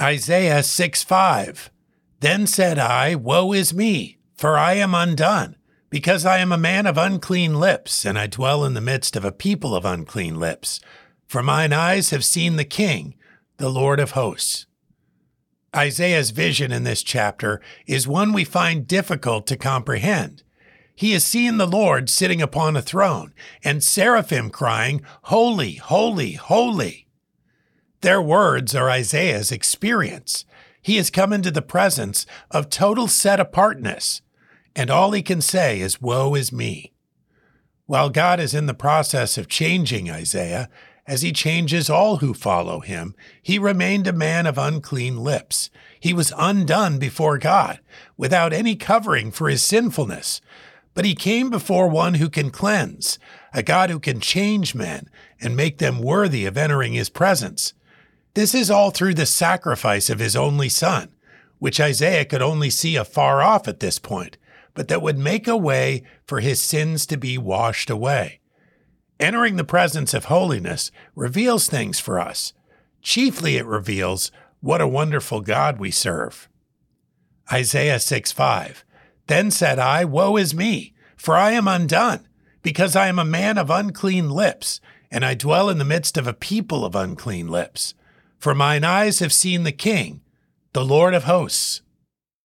Isaiah 6:5. Then said I, Woe is me, for I am undone, because I am a man of unclean lips, and I dwell in the midst of a people of unclean lips. For mine eyes have seen the King, the Lord of hosts. Isaiah's vision in this chapter is one we find difficult to comprehend. He has seen the Lord sitting upon a throne, and seraphim crying, Holy, holy, holy. Their words are Isaiah's experience. He has come into the presence of total set-apartness, and all he can say is, Woe is me. While God is in the process of changing Isaiah, as he changes all who follow him, he remained a man of unclean lips. He was undone before God, without any covering for his sinfulness. But he came before one who can cleanse, a God who can change men and make them worthy of entering his presence. This is all through the sacrifice of his only Son, which Isaiah could only see afar off at this point, but that would make a way for his sins to be washed away. Entering the presence of holiness reveals things for us. Chiefly it reveals what a wonderful God we serve. Isaiah 6:5. Then said I, Woe is me, for I am undone, because I am a man of unclean lips, and I dwell in the midst of a people of unclean lips. For mine eyes have seen the King, the Lord of hosts.